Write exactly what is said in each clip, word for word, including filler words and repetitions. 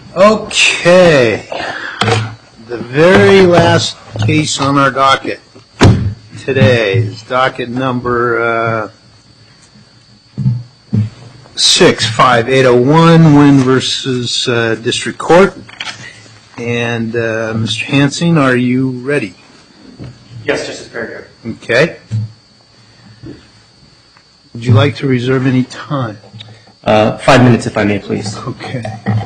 Okay, the very last case on our docket today is docket number uh, six five eight zero one, Wynn versus uh, District Court. And uh, Mister Hansing, are you ready? Yes, Justice Berger. Okay. Would you like to reserve any time? Uh, five minutes, if I may, please. Okay.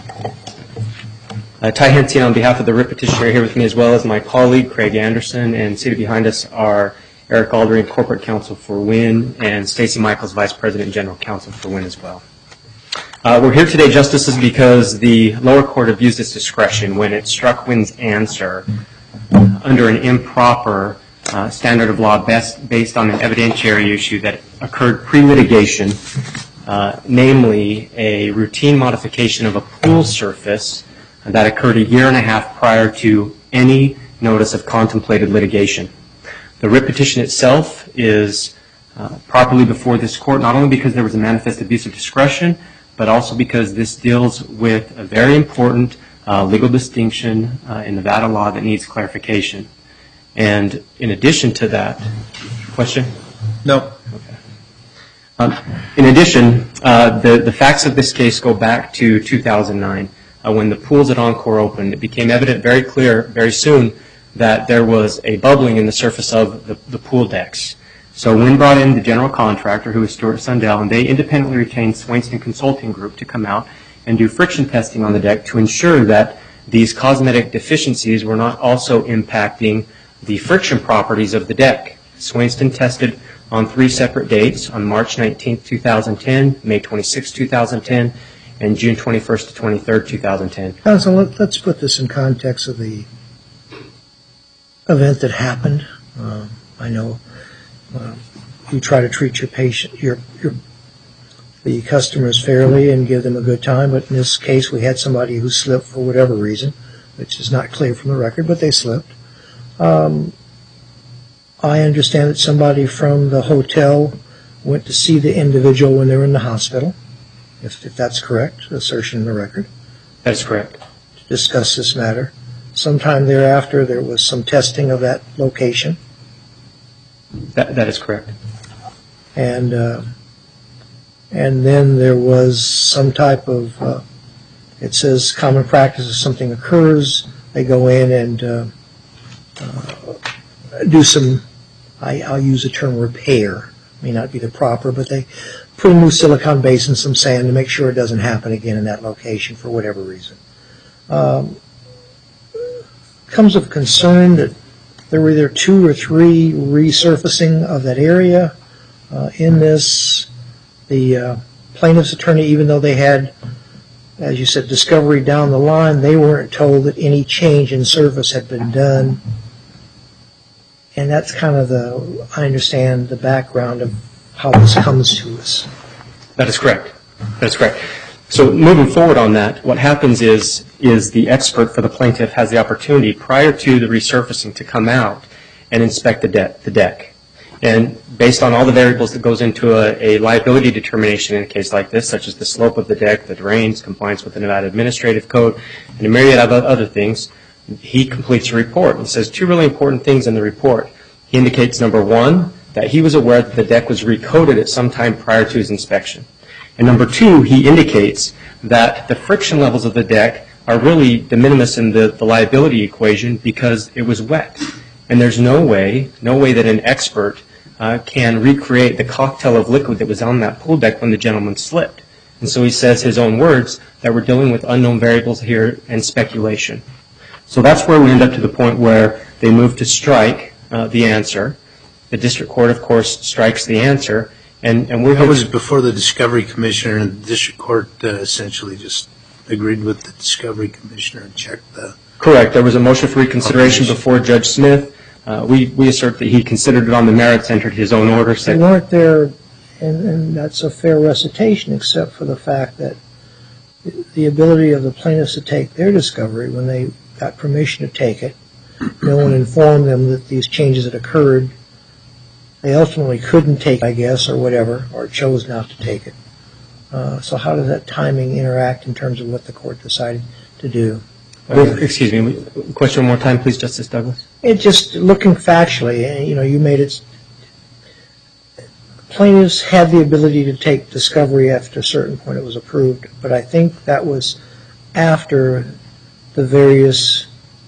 Uh, Ty Hansing on behalf of the writ petitioner here with me, as well as my colleague, Craig Anderson, and seated behind us are Eric Aldering, Corporate Counsel for Wynn, and Stacey Michaels, Vice President and General Counsel for Wynn as well. Uh, we're here today, Justices, because the lower court abused its discretion when it struck Wynn's answer under an improper uh, standard of law best based on an evidentiary issue that occurred pre-litigation, uh, namely a routine modification of a pool surface that occurred a year and a half prior to any notice of contemplated litigation. The writ petition itself is uh, properly before this court, not only because there was a manifest abuse of discretion, but also because this deals with a very important uh, legal distinction uh, in Nevada law that needs clarification. And in addition to that, question? No. Okay. Um, in addition, uh, the, the facts of this case go back to two thousand nine. Uh, when the pools at Encore opened, it became evident very clear, very soon, that there was a bubbling in the surface of the, the pool decks. So Wynn brought in the general contractor, who was Stuart Sundell, and they independently retained Swainston Consulting Group to come out and do friction testing on the deck to ensure that these cosmetic deficiencies were not also impacting the friction properties of the deck. Swainston tested on three separate dates, on March nineteenth, two thousand ten, May twenty-sixth, two thousand ten, and June twenty-first to twenty-third, two thousand ten. Counsel, let, let's put this in context of the event that happened. Uh, I know uh, you try to treat your patient, your, your the customers fairly and give them a good time, but in this case we had somebody who slipped for whatever reason, which is not clear from the record, but they slipped. Um, I understand that somebody from the hotel went to see the individual when they were in the hospital. If, if that's correct, assertion in the record. That is correct. To discuss this matter. Sometime thereafter, there was some testing of that location. That, that is correct. And uh, and then there was some type of, uh, it says common practice if something occurs, they go in and uh, uh, do some, I, I'll use the term repair. May not be the proper, but they put a new silicone base and some sand to make sure it doesn't happen again in that location for whatever reason. Um, comes of concern that there were either two or three resurfacing of that area uh, in this. The uh, plaintiff's attorney, even though they had, as you said, discovery down the line, they weren't told that any change in surface had been done. And that's kind of the, I understand, the background of how this comes to us. That is correct. That is correct. So moving forward on that, what happens is is the expert for the plaintiff has the opportunity prior to the resurfacing to come out and inspect the, de- the deck. And based on all the variables that goes into a, a liability determination in a case like this, such as the slope of the deck, the drains, compliance with the Nevada Administrative Code, and a myriad of other things, he completes a report. He says two really important things in the report. He indicates, number one, that he was aware that the deck was recoated at some time prior to his inspection. And number two, he indicates that the friction levels of the deck are really de minimis in the, the liability equation because it was wet. And there's no way, no way that an expert uh, can recreate the cocktail of liquid that was on that pool deck when the gentleman slipped. And so he says his own words that we're dealing with unknown variables here and speculation. So that's where we end up to the point where they move to strike uh, the answer. The district court, of course, strikes the answer, and, and we're... That was before the discovery commissioner, and the district court uh, essentially just agreed with the discovery commissioner and checked the... Correct. There was a motion for reconsideration before Judge Smith. Uh, we, we assert that he considered it on the merits, entered his own order. They weren't there, and, and that's a fair recitation, except for the fact that the ability of the plaintiffs to take their discovery when they got permission to take it, no one informed them that these changes had occurred. They ultimately couldn't take it, I guess, or whatever, or chose not to take it. Uh, so how does that timing interact in terms of what the court decided to to do. Uh, excuse me, question one more time, please, Justice Douglas. It just, looking factually, you know, you made it, plaintiffs had the ability to take discovery after a certain point it was approved, but I think that was after the various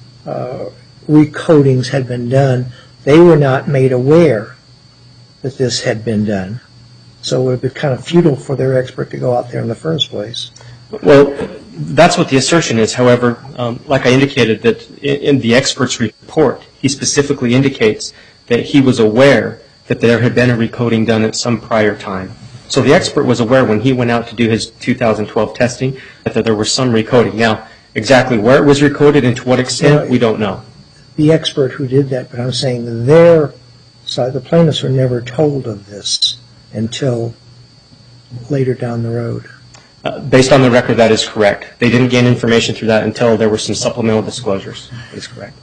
uh, recodings had been done. They were not made aware that this had been done. So it would have been kind of futile for their expert to go out there in the first place. Well, that's what the assertion is. However, um, like I indicated, that in the expert's report, he specifically indicates that he was aware that there had been a recoding done at some prior time. So the expert was aware when he went out to do his two thousand twelve testing that there was some recoding. Now, exactly where it was recoded and to what extent, No, we don't know. The expert who did that, but I'm saying their side, the plaintiffs were never told of this until later down the road. Uh, based on the record, that is correct. They didn't gain information through that until there were some supplemental disclosures. That is correct.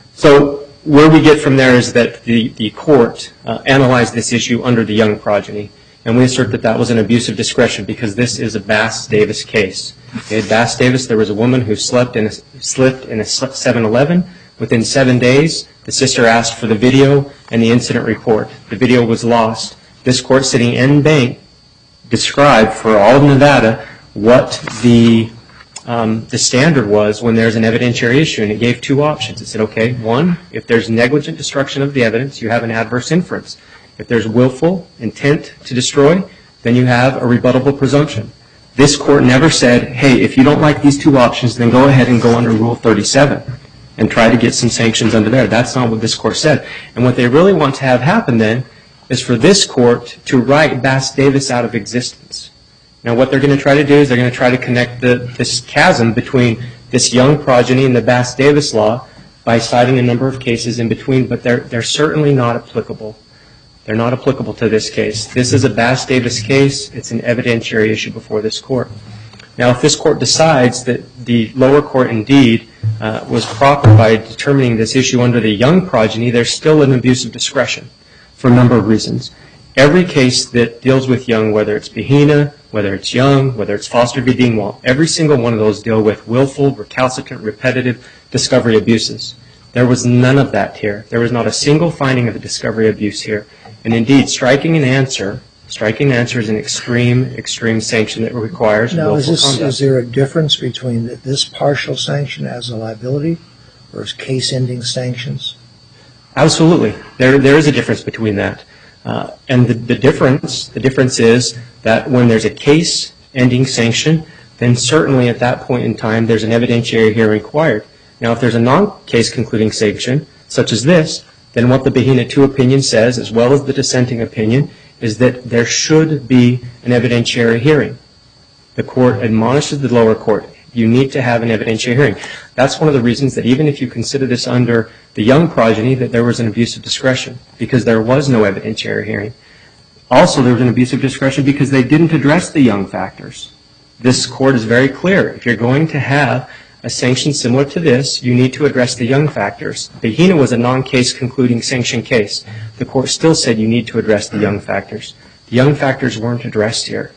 So where we get from there is that the, the court uh, analyzed this issue under the Young progeny, and we assert that that was an abuse of discretion because this is a Bass-Davis case. In Bass-Davis, there was a woman who slept in a, slipped in a seven eleven. Within seven days, the sister asked for the video and the incident report. The video was lost. This court sitting en banc described for all of Nevada what the um, the standard was when there's an evidentiary issue, and it gave two options. It said, okay, one, if there's negligent destruction of the evidence, you have an adverse inference. If there's willful intent to destroy, then you have a rebuttable presumption. This court never said, hey, if you don't like these two options, then go ahead and go under Rule thirty-seven and try to get some sanctions under there. That's not what this court said. And what they really want to have happen then is for this court to write Bass-Davis out of existence. Now what they're going to try to do is they're going to try to connect the, this chasm between this Young progeny and the Bass-Davis law by citing a number of cases in between, but they're, they're certainly not applicable. They're not applicable to this case. This is a Bass-Davis case. It's an evidentiary issue before this court. Now, if this court decides that the lower court indeed uh, was proper by determining this issue under the Young progeny, there's still an abuse of discretion for a number of reasons. Every case that deals with Young, whether it's Bahena, whether it's Young, whether it's Foster v. Dingwall, every single one of those deal with willful, recalcitrant, repetitive discovery abuses. There was none of that here. There was not a single finding of a discovery abuse here. And indeed, striking an answer, striking an answer is an extreme, extreme sanction that requires now, willful is this, conduct. Is there a difference between this partial sanction as a liability versus case-ending sanctions? Absolutely. There, there is a difference between that. Uh, and the, the difference, the difference is that when there's a case-ending sanction, then certainly at that point in time, there's an evidentiary hearing required. Now, if there's a non-case concluding sanction, such as this, then what the Bahena two opinion says, as well as the dissenting opinion, is that there should be an evidentiary hearing. The court admonishes the lower court, you need to have an evidentiary hearing. That's one of the reasons that even if you consider this under the Young progeny, that there was an abuse of discretion, because there was no evidentiary hearing. Also, there was an abuse of discretion because they didn't address the Young factors. This court is very clear. If you're going to have a sanction similar to this, you need to address the Young factors. Bahena was a non-case concluding sanction case. The court still said you need to address the Young factors. The Young factors weren't addressed here.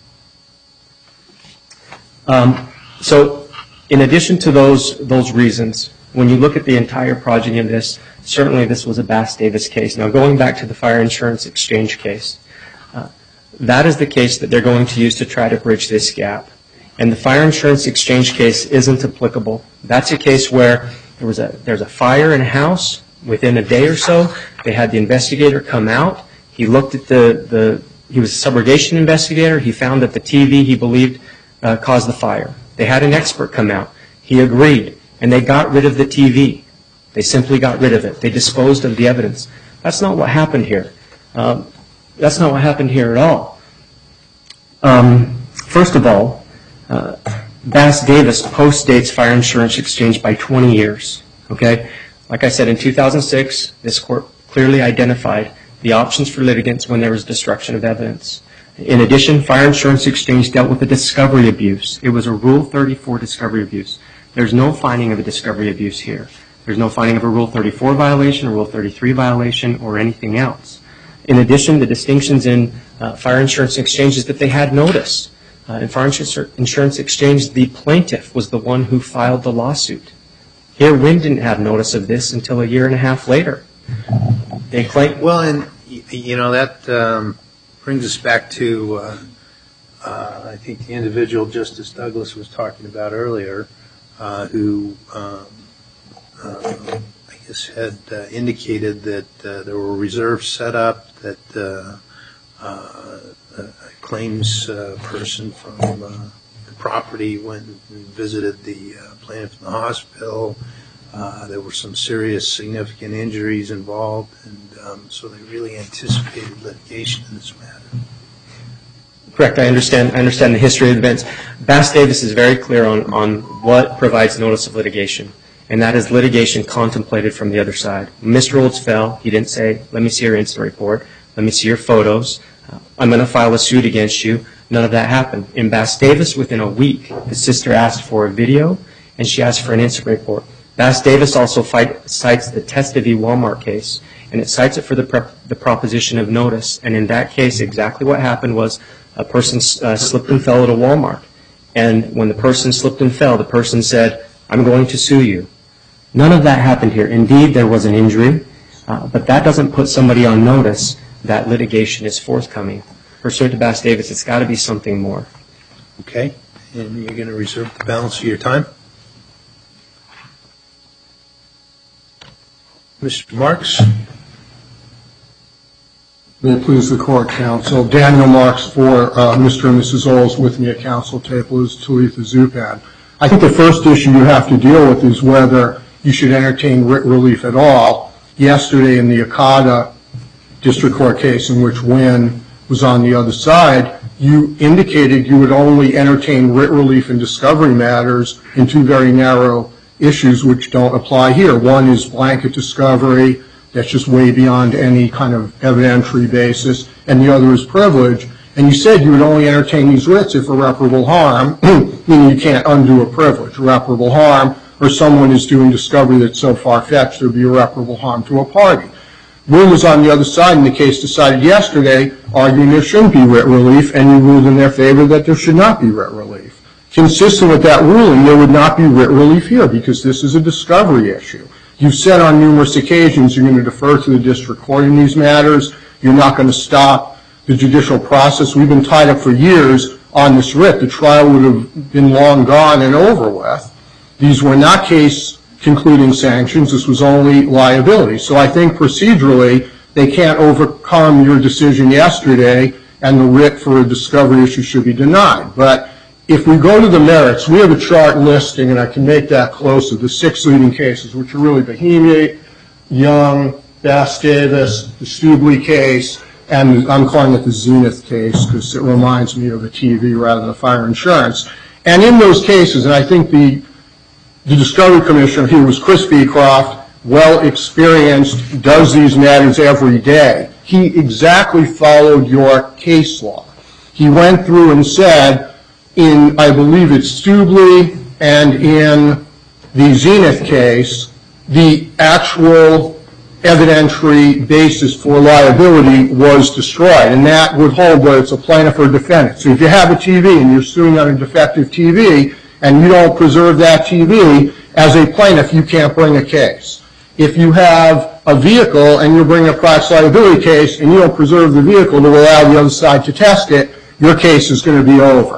Um, so, in addition to those those reasons, when you look at the entire progeny of this, certainly this was a Bass-Davis case. Now, going back to the fire insurance exchange case, uh, that is the case that they're going to use to try to bridge this gap. And the fire insurance exchange case isn't applicable. That's a case where there was a there's a fire in a house. Within a day or so, they had the investigator come out. He looked at the, the he was a subrogation investigator. He found that the T V he believed uh, caused the fire. They had an expert come out. He agreed, and they got rid of the T V. They simply got rid of it. They disposed of the evidence. That's not what happened here. Um, that's not what happened here at all. Um, first of all, Uh, Bass-Davis postdates fire insurance exchange by twenty years. Okay? Like I said, in two thousand six, this court clearly identified the options for litigants when there was destruction of evidence. In addition, fire insurance exchange dealt with a discovery abuse. It was a Rule thirty-four discovery abuse. There's no finding of a discovery abuse here. There's no finding of a Rule thirty-four violation, a Rule thirty-three violation, or anything else. In addition, the distinctions in uh, fire insurance exchange is that they had notice. Uh, in Farm Insurance Exchange, the plaintiff was the one who filed the lawsuit. Here, Wynn didn't have notice of this until a year and a half later. They claim. Well, and you know that um, brings us back to uh, uh, I think the individual Justice Douglas was talking about earlier, uh, who um, uh, I guess had uh, indicated that uh, there were reserves set up, that uh, uh, a claims uh, person from uh, the property went and visited the uh, plaintiff in the hospital. Uh, there were some serious, significant injuries involved, and um, so they really anticipated litigation in this matter. Correct. I understand. I understand the history of events. Bass Davis is very clear on, on what provides notice of litigation, and that is litigation contemplated from the other side. Mister Olds fell. He didn't say, "Let me see your incident report. Let me see your photos. Uh, I'm going to file a suit against you." None of that happened. In Bass Davis, within a week, the sister asked for a video, and she asked for an incident report. Bass Davis also fight, cites the Testa v. Walmart case, and it cites it for the, prep, the proposition of notice. And in that case, exactly what happened was a person uh, slipped and fell at a Walmart. And when the person slipped and fell, the person said, "I'm going to sue you." None of that happened here. Indeed, there was an injury, uh, but that doesn't put somebody on notice that litigation is forthcoming. Pursuant to Bass Davis, it's got to be something more. Okay. And you're going to reserve the balance of your time? Mister Marks? May it please the court, counsel. Daniel Marks for uh, Mister and Missus Olds. With me at counsel table is Talitha Zupan. I think the first issue you have to deal with is whether you should entertain writ relief at all. Yesterday in the Okada district court case, in which Wynn was on the other side, you indicated you would only entertain writ relief in discovery matters in two very narrow issues which don't apply here. One is blanket discovery. That's just way beyond any kind of evidentiary basis. And the other is privilege. And you said you would only entertain these writs if irreparable harm, meaning you can't undo a privilege, irreparable harm, or someone is doing discovery that's so far-fetched there would be irreparable harm to a party. Wynn was on the other side in the case decided yesterday, arguing there shouldn't be writ relief, and you ruled in their favor that there should not be writ relief. Consistent with that ruling, there would not be writ relief here because this is a discovery issue. You've said on numerous occasions you're going to defer to the district court in these matters. You're not going to stop the judicial process. We've been tied up for years on this writ. The trial would have been long gone and over with. These were not case concluding sanctions. This was only liability. So I think procedurally they can't overcome your decision yesterday, and the writ for a discovery issue should be denied. But if we go to the merits, we have a chart listing, and I can make that closer, the six leading cases, which are really Bohemian, Young, Bass Davis, the Stubley case, and I'm calling it the Zenith case because it reminds me of a T V rather than a fire insurance. And in those cases, and I think the The discovery commissioner here was Chris Beecroft, well experienced, does these matters every day. He exactly followed your case law. He went through and said, in, I believe it's Stubley and in the Zenith case, the actual evidentiary basis for liability was destroyed. And that would hold whether it's a plaintiff or a defendant. So if you have a T V and you're suing on a defective T V, and you don't preserve that T V, as a plaintiff, you can't bring a case. If you have a vehicle and you're bringing a products liability case and you don't preserve the vehicle to allow the other side to test it, your case is going to be over.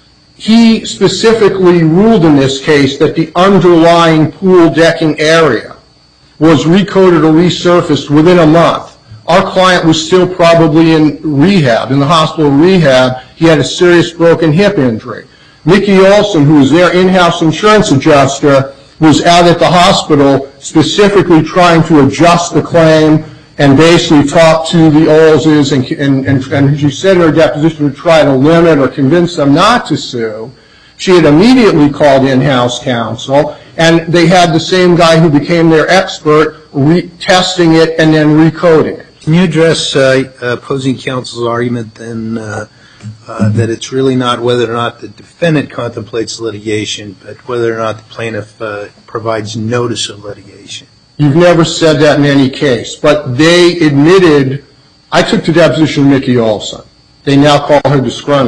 He specifically ruled in this case that the underlying pool decking area was recoded or resurfaced within a month. Our client was still probably in rehab, in the hospital rehab. He had a serious broken hip injury. Mickey Olson, who was their in-house insurance adjuster, was out at the hospital specifically trying to adjust the claim and basically talk to the Olses and, and, and, and she said in her deposition to try to limit or convince them not to sue. She had immediately called in-house counsel, and they had the same guy who became their expert re-testing it and then recoding it. Can you address uh, opposing counsel's argument then uh, Uh, that it's really not whether or not the defendant contemplates litigation, but whether or not the plaintiff uh, provides notice of litigation? You've never said that in any case, but they admitted, I took the deposition of Mickey Olson. They now call her disgruntled.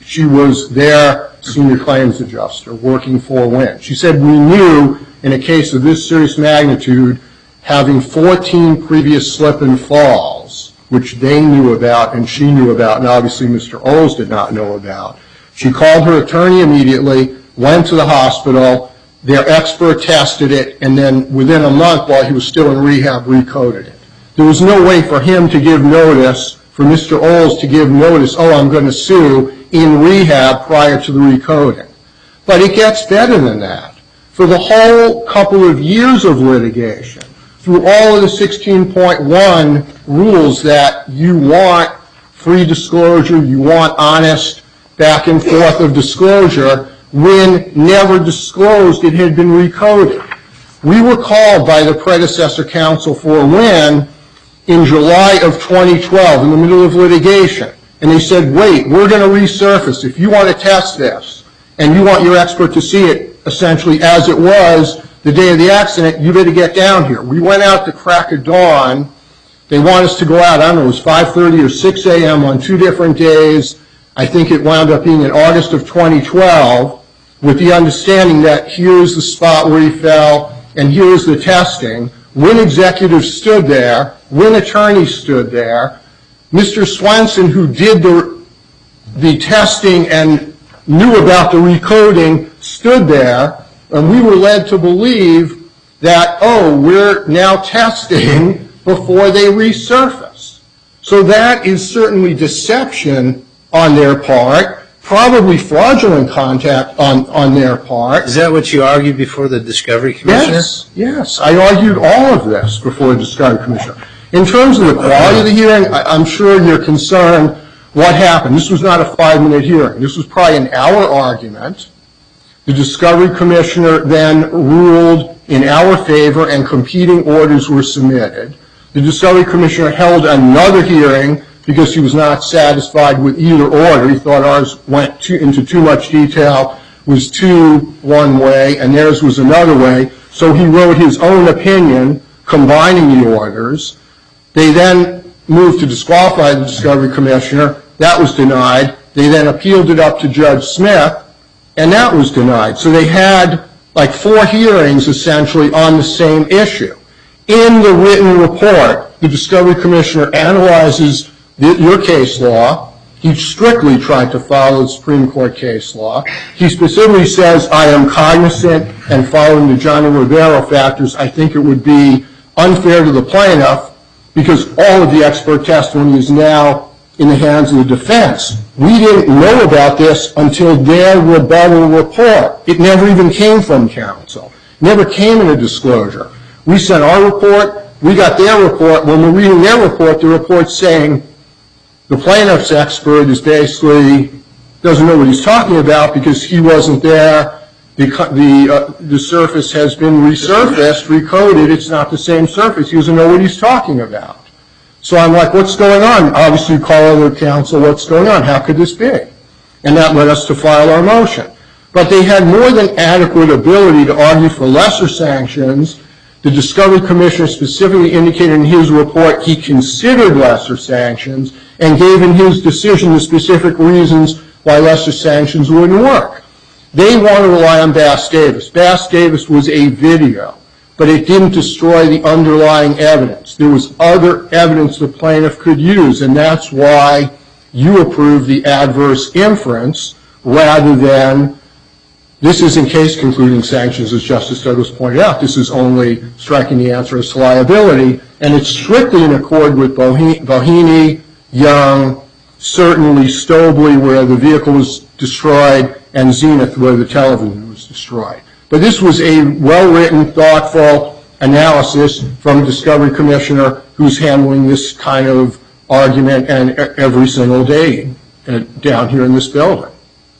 she was their senior claims adjuster working for Wynn. She said, we knew in a case of this serious magnitude, having fourteen previous slip and falls, which they knew about and she knew about, and obviously Mister Oles did not know about. She called her attorney immediately, went to the hospital, their expert tested it, and then within a month while he was still in rehab, recoded it. There was no way for him to give notice, for Mister Oles to give notice, oh, I'm going to sue in rehab prior to the recoding. But it gets better than that. For the whole couple of years of litigation, through all of the sixteen point one rules that you want free disclosure, you want honest back and forth of disclosure, Wynn never disclosed it had been recoded. We were called by the predecessor counsel for Wynn in July of twenty twelve, in the middle of litigation, and they said, wait, we're going to resurface. If you want to test this, and you want your expert to see it essentially as it was the day of the accident, you better get down here. We went out to crack of dawn. They want us to go out, I don't know, it was five thirty or six a m on two different days. I think it wound up being in August of twenty twelve, with the understanding that here's the spot where he fell, and here's the testing. Wynn executives stood there. Wynn attorneys stood there. Mister Swenson, who did the, the testing and knew about the recoding, stood there, and we were led to believe that, oh, we're now testing before they resurface. So that is certainly deception on their part, probably fraudulent contact on, on their part. Is that what you argued before the Discovery Commissioner? Yes, yes. I argued all of this before the Discovery Commissioner. In terms of the quality of the hearing, I, I'm sure you're concerned what happened. This was not a five-minute hearing. This was probably an hour argument. The Discovery Commissioner then ruled in our favor and competing orders were submitted. The Discovery Commissioner held another hearing because he was not satisfied with either order. He thought ours went too, into too much detail, was too one way, and theirs was another way. So he wrote his own opinion combining the orders. They then moved to disqualify the Discovery Commissioner. That was denied. They then appealed it up to Judge Smith, and that was denied. So they had like four hearings essentially on the same issue. In the written report, the Discovery Commissioner analyzes the, your case law. He strictly tried to follow the Supreme Court case law. He specifically says, I am cognizant and following the Johnny Rivero factors. I think it would be unfair to the plaintiff because all of the expert testimony is now in the hands of the defense. We didn't know about this until their rebuttal report. It never even came from counsel. It never came in a disclosure. We sent our report. We got their report. When we're reading their report, the report's saying the plaintiff's expert is basically doesn't know what he's talking about because he wasn't there. The, the, uh, the surface has been resurfaced, recoded. It's not the same surface. He doesn't know what he's talking about. So I'm like, what's going on? Obviously, you call other counsel, what's going on? How could this be? And that led us to file our motion. But they had more than adequate ability to argue for lesser sanctions. The Discovery Commissioner specifically indicated in his report he considered lesser sanctions and gave in his decision the specific reasons why lesser sanctions wouldn't work. They want to rely on Bass Davis. Bass Davis was a video, but it didn't destroy the underlying evidence. There was other evidence the plaintiff could use, and that's why you approved the adverse inference rather than this isn't case concluding sanctions, as Justice Douglas pointed out. This is only striking the answer as to liability, and it's strictly in accord with Bohini, Young, certainly Stobley, where the vehicle was destroyed, and Zenith, where the television was destroyed. But this was a well-written, thoughtful analysis from a Discovery Commissioner who's handling this kind of argument and every single day down here in this building.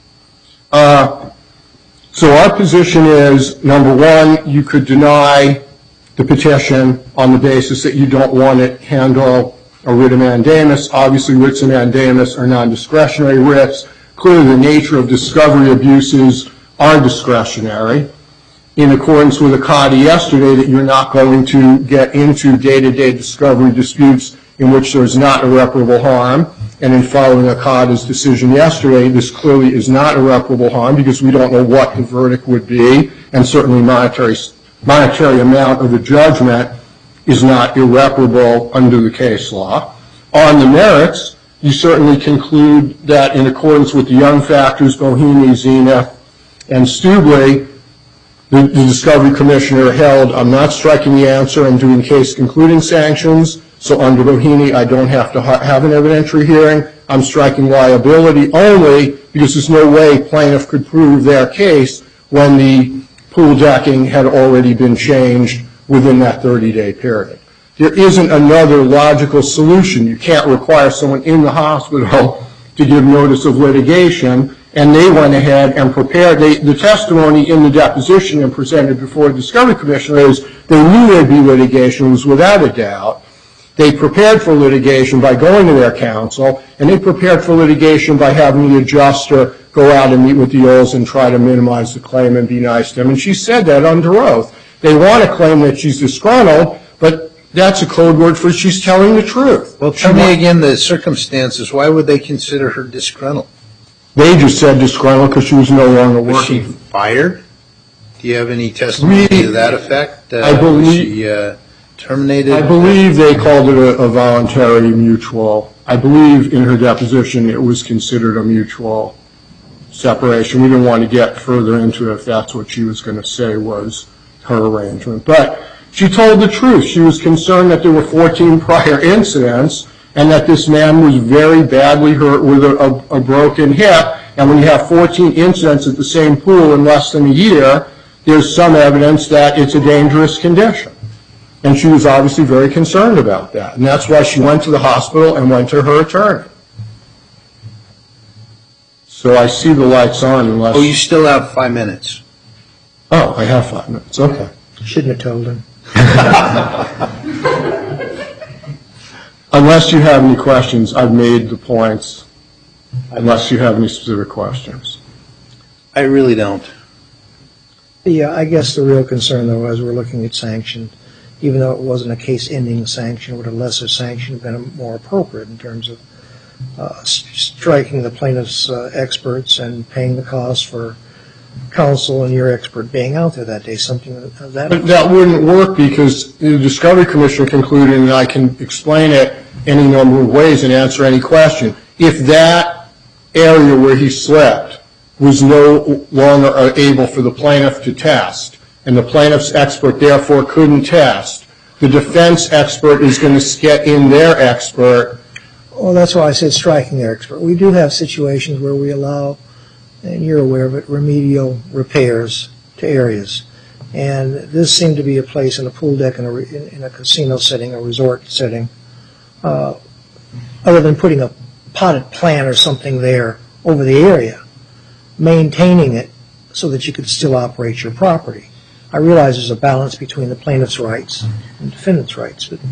Uh, so our position is, number one, you could deny the petition on the basis that you don't want to handle a writ of mandamus. Obviously, writs of mandamus are non-discretionary writs. Clearly, the nature of discovery abuses are discretionary. In accordance with Akadi yesterday, that you're not going to get into day-to-day discovery disputes in which there's not irreparable harm. and in following Akada's decision yesterday, this clearly is not irreparable harm because we don't know what the verdict would be, and certainly monetary, monetary amount of the judgment is not irreparable under the case law. On the merits, you certainly conclude that in accordance with the Young factors, Bohemi, Zenith, and Stubley, the, the Discovery Commissioner held, I'm not striking the answer, I'm doing case concluding sanctions, so under Bohemi I don't have to ha have an evidentiary hearing. I'm striking liability only because there's no way plaintiff could prove their case when the pool decking had already been changed within that thirty-day period. There isn't another logical solution. You can't require someone in the hospital to give notice of litigation, and they went ahead and prepared. They, the testimony in the deposition and presented before the Discovery Commissioner is they knew there'd be litigation, it was without a doubt. They prepared for litigation by going to their counsel, and they prepared for litigation by having the adjuster go out and meet with the Olds and try to minimize the claim and be nice to them. And she said that under oath. They want to claim that she's disgruntled, but that's a code word for she's telling the truth. Well, tell me again the circumstances. Why would they consider her disgruntled? They just said disgruntled because she was no longer Was she working. fired? Do you have any testimony We- to that effect? Uh, I believe- Was she uh, terminated? I believe they called it a, a voluntary mutual. I believe in her deposition it was considered a mutual separation. We didn't want to get further into it if that's what she was going to say was her arrangement. But she told the truth. She was concerned that there were fourteen prior incidents and that this man was very badly hurt with a, a, a broken hip. And when you have fourteen incidents at the same pool in less than a year, there's some evidence that it's a dangerous condition. And she was obviously very concerned about that. And that's why she went to the hospital and went to her attorney. So I see the lights on unless... Oh, you still have five minutes. Oh, I have five minutes. Okay. Shouldn't have told him. Unless you have any questions, I've made the points. Unless you have any specific questions. I really don't. Yeah, I guess the real concern, though, as we're looking at sanction, even though it wasn't a case-ending sanction, would a lesser sanction have been more appropriate in terms of uh, striking the plaintiff's uh, experts and paying the cost for counsel and your expert being out there that day, something of that. But that wouldn't work because the Discovery Commissioner concluded, and I can explain it any number of ways and answer any question. If that area where he slept was no longer able for the plaintiff to test, and the plaintiff's expert therefore couldn't test, the defense expert is going to get in their expert. Well, that's why I said striking their expert. We do have situations where we allow, and you're aware of it, remedial repairs to areas. And this seemed to be a place in a pool deck in a, in a casino setting, a resort setting, uh, other than putting a potted plant or something there over the area, maintaining it so that you could still operate your property. I realize there's a balance between the plaintiff's rights and defendant's rights. But,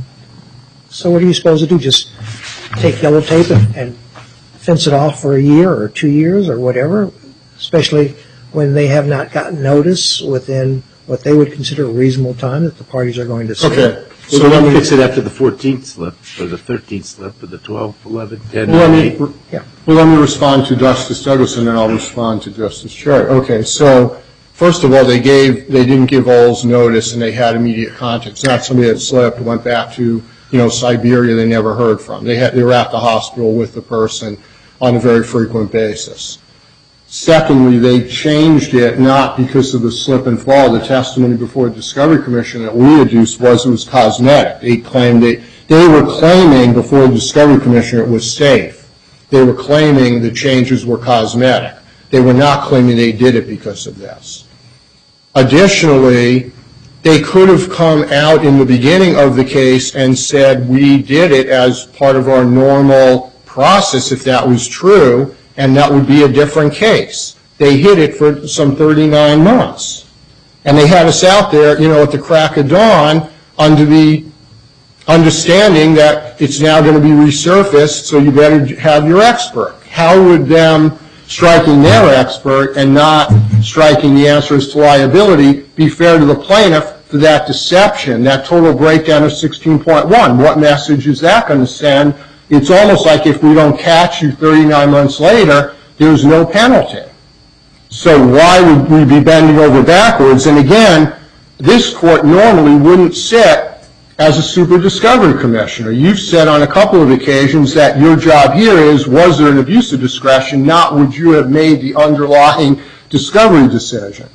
so what are you supposed to do? Just take yellow tape and, and fence it off for a year or two years or whatever, especially when they have not gotten notice within what they would consider a reasonable time that the parties are going to sue. Okay. So So let let me me, fix it after the fourteenth slip, or the thirteenth slip, or the twelfth, eleventh, ten, let and me, eight. Yeah. well, let me respond to Justice Douglas, and then I'll respond to Justice Cherry. Okay, so first of all, they gave, they didn't give Olds notice, and they had immediate contact. It's not somebody that slipped, went back to, you know, Siberia they never heard from. They had, they were at the hospital with the person on a very frequent basis. Secondly, they changed it not because of the slip and fall. The testimony before the Discovery Commission that we adduced was it was cosmetic. They claimed they, they were claiming before the Discovery Commission it was safe. They were claiming the changes were cosmetic. They were not claiming they did it because of this. Additionally, they could have come out in the beginning of the case and said we did it as part of our normal process if that was true, and that would be a different case. They hid it for some thirty-nine months. And they had us out there, you know, at the crack of dawn under the understanding that it's now going to be resurfaced, so you better have your expert. How would them striking their expert and not striking the answers to liability be fair to the plaintiff for that deception, that total breakdown of sixteen point one? What message is that going to send it's almost like if we don't catch you thirty-nine months later, there's no penalty. So why would we be bending over backwards? And again, this court normally wouldn't sit as a super discovery commissioner. You've said on a couple of occasions that your job here is, was there an abuse of discretion, not would you have made the underlying discovery decision.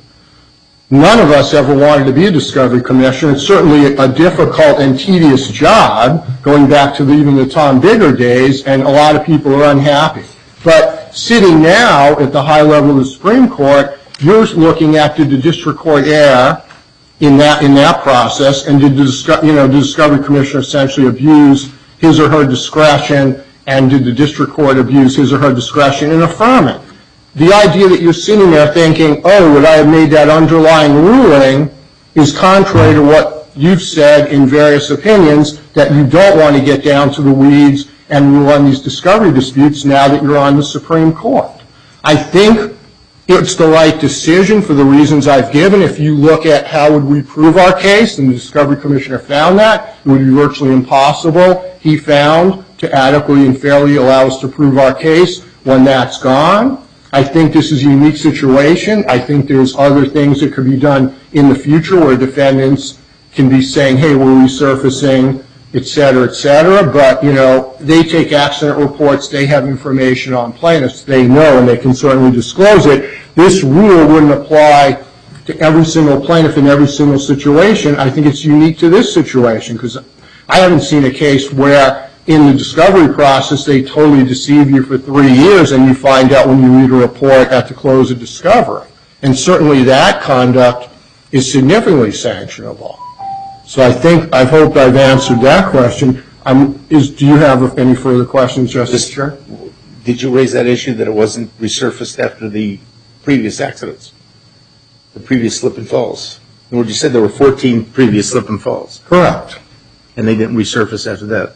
None of us ever wanted to be a discovery commissioner. It's certainly a difficult and tedious job, going back to the, even the Tom Bigger days, and a lot of people are unhappy. But sitting now at the high level of the Supreme Court, you're looking at, did the district court err in that in that process, and did the, you know, the discovery commissioner essentially abuse his or her discretion, and did the district court abuse his or her discretion in affirming? The idea that you're sitting there thinking, oh, would I have made that underlying ruling, is contrary to what you've said in various opinions, that you don't want to get down to the weeds and rule on these discovery disputes now that you're on the Supreme Court. I think it's the right decision for the reasons I've given. If you look at how would we prove our case, and the discovery commissioner found that, it would be virtually impossible, he found, to adequately and fairly allow us to prove our case when that's gone. I think this is a unique situation. I think there's other things that could be done in the future where defendants can be saying, hey, we're resurfacing, et cetera, et cetera. But, you know, they take accident reports. They have information on plaintiffs. They know, and they can certainly disclose it. This rule wouldn't apply to every single plaintiff in every single situation. I think it's unique to this situation because I haven't seen a case where in the discovery process they totally deceive you for three years and you find out when you read a report at the close of discovery. And certainly that conduct is significantly sanctionable. So I think, I hope I've answered that question. Um, is, do you have any further questions, Justice Chair? Did you raise that issue that it wasn't resurfaced after the previous accidents, the previous slip and falls? In other words, you said there were fourteen previous slip and falls. Correct. And they didn't resurface after that.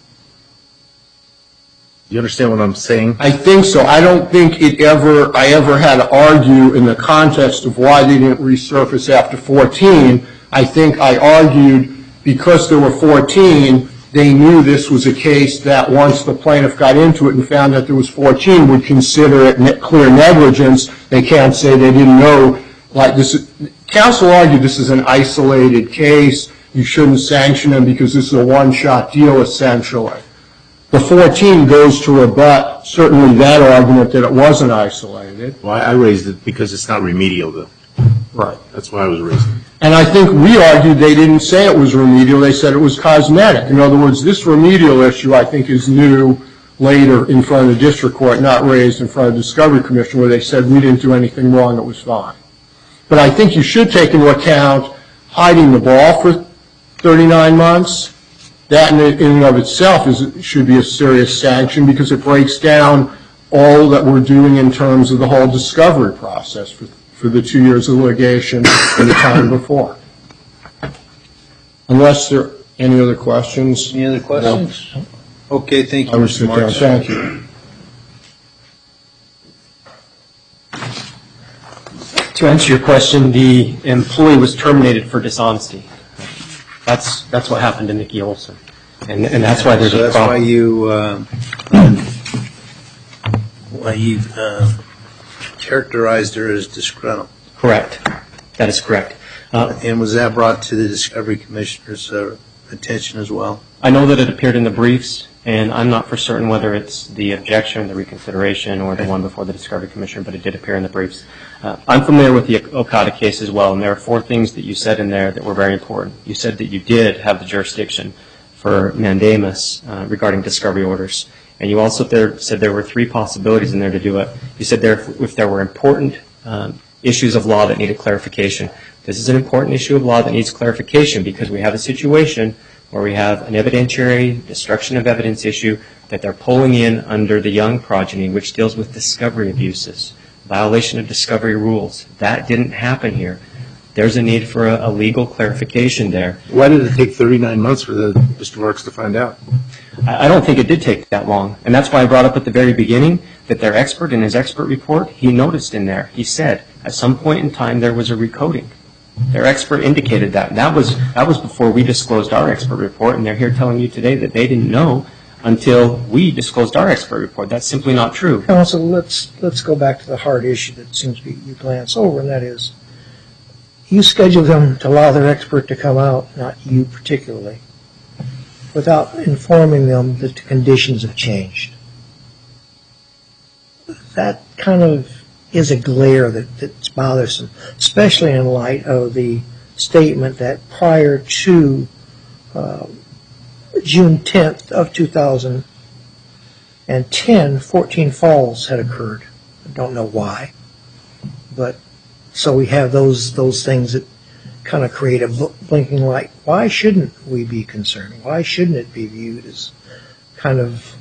Do you understand what I'm saying? I think so. I don't think it ever, I ever had to argue in the context of why they didn't resurface after fourteen. I think I argued because there were fourteen, they knew this was a case that once the plaintiff got into it and found that there was fourteen, would consider it ne- clear negligence. They can't say they didn't know. Like this, counsel argued this is an isolated case. You shouldn't sanction them because this is a one-shot deal, essentially. The fourteen goes to rebut certainly that argument that it wasn't isolated. Well, I raised it because it's not remedial, though. Right. That's why I was raising it. And I think we argued they didn't say it was remedial. They said it was cosmetic. In other words, this remedial issue, I think, is new later in front of the district court, not raised in front of the Discovery Commission, where they said we didn't do anything wrong, it was fine. But I think you should take into account hiding the ball for thirty-nine months. That in and of itself is, should be a serious sanction because it breaks down all that we're doing in terms of the whole discovery process for, for the two years of litigation and the time before. Unless there are any other questions. Any other questions? No. Okay, thank you, I will Mister sit down. Marks. Thank you. To answer your question, the employee was terminated for dishonesty. That's that's what happened to Nikki Olson, and and that's why there's so a that's problem. why you uh, um, why you uh, characterized her as disgruntled. Correct. That is correct. Uh, and was that brought to the Discovery Commissioner's uh, attention as well? I know that it appeared in the briefs, and I'm not for certain whether it's the objection, the reconsideration, or the one before the Discovery Commissioner, but it did appear in the briefs. Uh, I'm familiar with the Okada case as well, and there are four things that you said in there that were very important. You said that you did have the jurisdiction for mandamus uh, regarding discovery orders, and you also there said there were three possibilities in there to do it. You said there if there were important um, issues of law that needed clarification. This is an important issue of law that needs clarification because we have a situation where we have an evidentiary destruction of evidence issue that they're pulling in under the Young progeny, which deals with discovery abuses, violation of discovery rules. That didn't happen here. There's a need for a, a legal clarification there. Why did it take thirty-nine months for the Mister Marks to find out? I, I don't think it did take that long. And that's why I brought up at the very beginning that their expert, in his expert report, he noticed in there, he said, at some point in time there was a recoding. Their expert indicated that. That was that was before we disclosed our expert report, and they're here telling you today that they didn't know until we disclosed our expert report. That's simply not true. Counsel, let's, let's go back to the hard issue that seems to be you glance over, and that is, you scheduled them to allow their expert to come out, not you particularly, without informing them that the conditions have changed. That kind of is a glare that, that's bothersome, especially in light of the statement that prior to uh, June tenth of two thousand ten, fourteen falls had occurred. I don't know why, but so we have those those things that kind of create a blinking light. Why shouldn't we be concerned? Why shouldn't it be viewed as kind of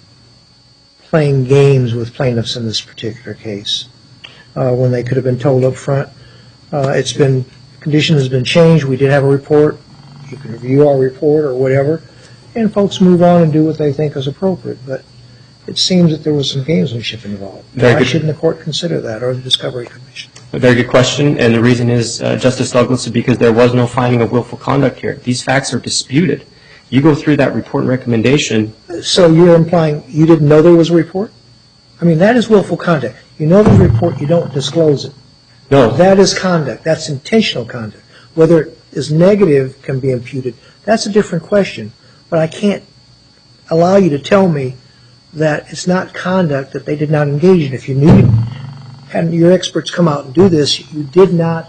playing games with plaintiffs in this particular case uh, when they could have been told up front, uh, it's been, condition has been changed, we did have a report, you can review our report or whatever, and folks move on and do what they think is appropriate. But it seems that there was some gamesmanship involved. Very Why good. shouldn't the court consider that, or the Discovery Commission? A very good question, and the reason is, uh, Justice Douglas, is because there was no finding of willful conduct here. These facts are disputed. You go through that report and recommendation. So you're implying you didn't know there was a report? I mean, that is willful conduct. You know the report, you don't disclose it. No. That is conduct. That's intentional conduct. Whether it is negative can be imputed. That's a different question. But I can't allow you to tell me that it's not conduct that they did not engage in. If you knew, had your experts come out and do this, you did not,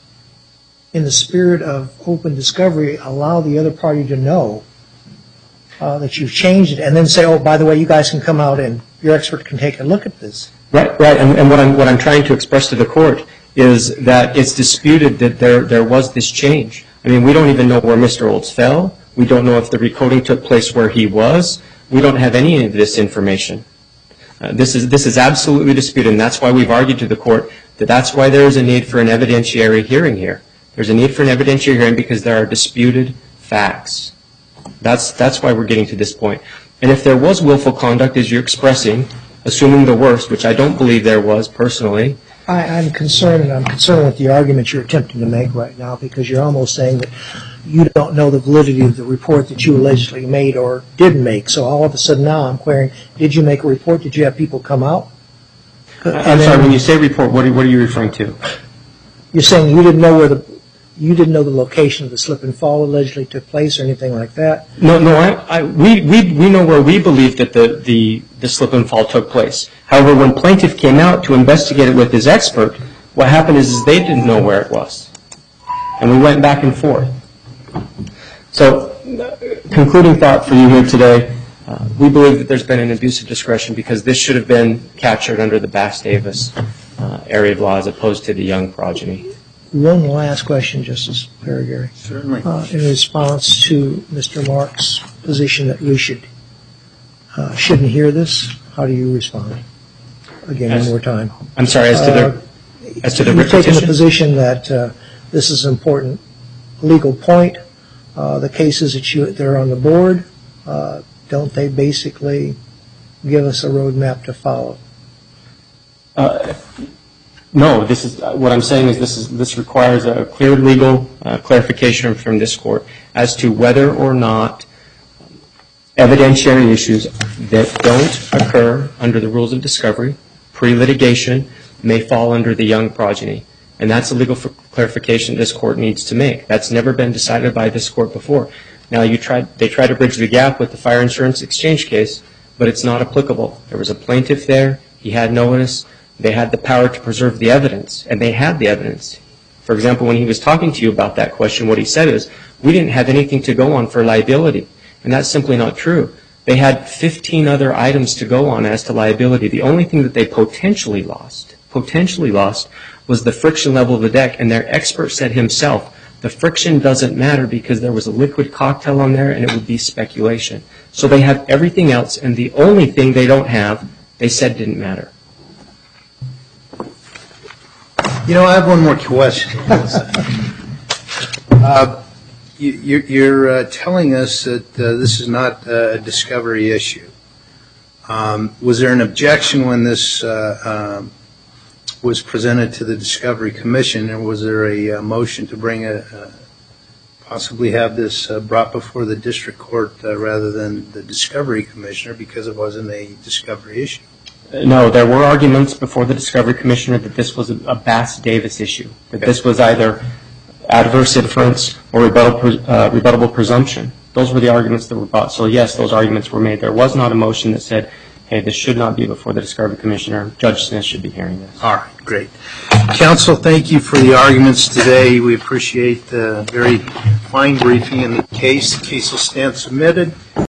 in the spirit of open discovery, allow the other party to know uh, that you've changed it, and then say, oh, by the way, you guys can come out and your expert can take a look at this. Right, right. And, and what I'm what I'm trying to express to the court is that it's disputed that there there was this change. I mean, we don't even know where Mister Olds fell. We don't know if the recoding took place where he was. We don't have any of this information. Uh, this is this is absolutely disputed, and that's why we've argued to the court that that's why there is a need for an evidentiary hearing here. There's a need for an evidentiary hearing because there are disputed facts. That's that's why we're getting to this point. And if there was willful conduct, as you're expressing, assuming the worst, which I don't believe there was personally. I, I'm concerned, and I'm concerned with the argument you're attempting to make right now, because you're almost saying that you don't know the validity of the report that you allegedly made or didn't make. So all of a sudden now I'm querying, did you make a report? Did you have people come out? I'm And sorry, then when you say report, what are, what are you referring to? You're saying you didn't know where the you didn't know the location of the slip and fall allegedly took place or anything like that? No, no, I, I, we, we, we know where we believe that the, the, the slip and fall took place. However, when plaintiff came out to investigate it with his expert, what happened is, is they didn't know where it was. And we went back and forth. So, uh, concluding thought for you here today, uh, we believe that there's been an abuse of discretion because this should have been captured under the Bass-Davis uh, area of law as opposed to the Young progeny. One last question, Justice Paragary. Certainly. Uh, in response to Mister Mark's position that we should uh, shouldn't hear this, how do you respond? Again, As- one more time. I'm sorry, as to the, as to the You've taken the repetition? position that uh, this is an important legal point. Uh, the cases that you that are on the board, uh, don't they basically give us a roadmap to follow? Uh, No, this is, uh, what I'm saying is this is, this requires a clear legal uh, clarification from this court as to whether or not evidentiary issues that don't occur under the rules of discovery, pre-litigation, may fall under the Young progeny. And that's a legal f- clarification this court needs to make. That's never been decided by this court before. Now, you tried, they try to bridge the gap with the fire insurance exchange case, but it's not applicable. There was a plaintiff there. He had notice. They had the power to preserve the evidence, and they had the evidence. For example, when he was talking to you about that question, what he said is, we didn't have anything to go on for liability, and that's simply not true. They had fifteen other items to go on as to liability. The only thing that they potentially lost, potentially lost, was the friction level of the deck, and their expert said himself, the friction doesn't matter because there was a liquid cocktail on there, and it would be speculation. So they have everything else, and the only thing they don't have, they said didn't matter. You know, I have one more question. uh, you, you're you're uh, telling us that uh, this is not uh, a discovery issue. Um, was there an objection when this uh, um, was presented to the Discovery Commission, or was there a, uh motion to bring a, a possibly have this uh, brought before the district court uh, rather than the discovery commissioner because it wasn't a discovery issue. No, there were arguments before the Discovery Commissioner that this was a, a Bass-Davis issue, that this was either adverse inference or rebuttal, uh, rebuttable presumption. Those were the arguments that were brought. So, yes, those arguments were made. There was not a motion that said, hey, this should not be before the Discovery Commissioner. Judge Smith should be hearing this. All right, great. Counsel, thank you for the arguments today. We appreciate the very fine briefing in the case. The case will stand submitted.